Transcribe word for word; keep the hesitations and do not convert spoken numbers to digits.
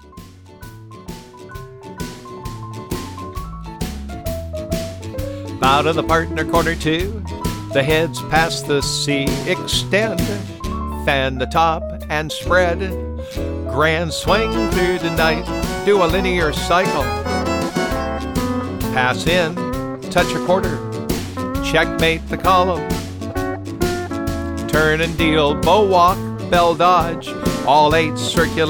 Out of the partner corner two, the heads past the C extend, fan the top and spread, grand swing through the night, do a linear cycle, pass in, touch a quarter, checkmate the column, turn and deal, bow walk, bell dodge, all eight circulate.